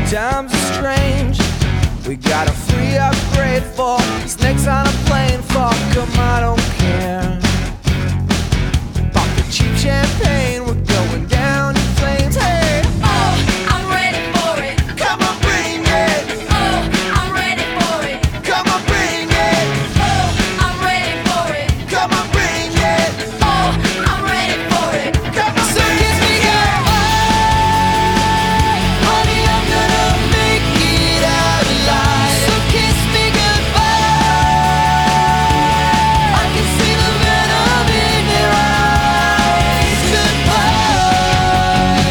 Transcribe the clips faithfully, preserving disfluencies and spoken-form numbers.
times are strange. We got a free upgrade for snakes on a plane. Fuck 'em, I don't care. Pop the cheap champagne, we're going down in flames. Hey, Oh, I'm ready for it. come on, bring it. Oh, I'm ready for it. Come on, bring it. Oh, I'm ready for it. Come on, bring it. Oh, I'm ready for it. Come on, so kiss me goodbye. Honey, I'm gonna make it out alive. So kiss me goodbye. I can see the venom in your eyes. Goodbye.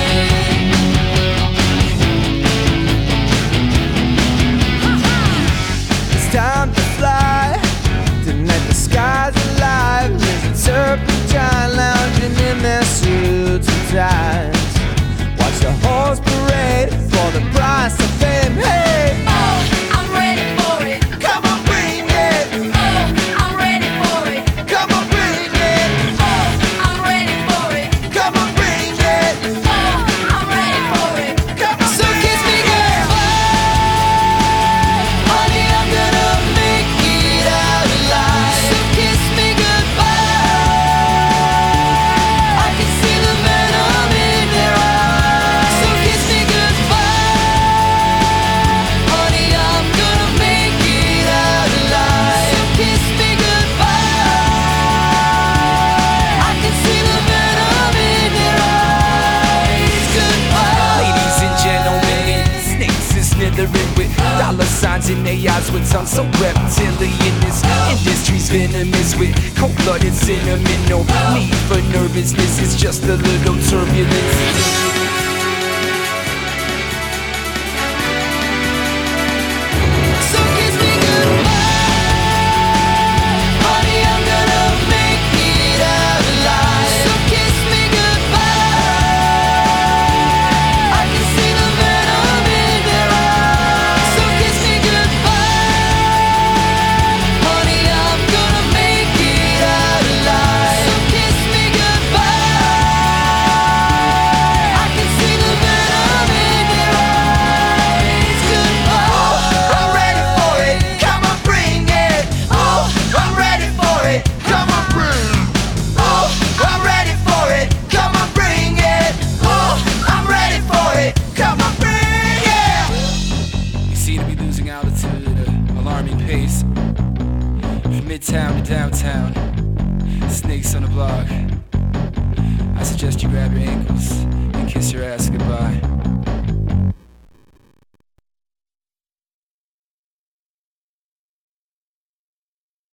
It's time to fly. Tonight the sky's alive. There's a serpentine lounging in their suits and ties. Watch the horse parade for the price of fame. Hey, Oh, I'm ready for it. come on, bring it. Oh, I'm ready for it. Come on, bring it. Oh, I'm ready for it. Come on, bring it. Oh, I'm ready for it. Come on, so kiss me goodbye. Honey, I'm gonna make it out alive. So kiss me goodbye. I can see the venom in your eyes. So kiss me goodbye. Honey, I'm gonna make it out alive. So kiss me goodbye. I can see the venom in your eyes. Goodbye. Ladies and gentlemen, snakes is slithering with dollar signs in their eyes with tongues so reptilian. This industry's venomous with cold-blooded cinnamon. No need for nervousness, it's just a little turbulence. So kiss me goodbye. Honey, I'm gonna make it out alive. So kiss me goodbye. I can see the venom in their eyes. So kiss me goodbye. Honey, I'm gonna make it out alive. So kiss me goodbye. I can see the venom in their eyes. Goodbye. I'm ready for it. Come on, bring it. Oh, I'm ready for it. Come on, bring. Oh, I'm ready for it. Come on, bring it. Oh, I'm ready for it. Come on, bring it. You seem to be losing altitude at an alarming pace. From midtown to downtown, snakes on the block. I suggest you grab your ankles and kiss your ass goodbye.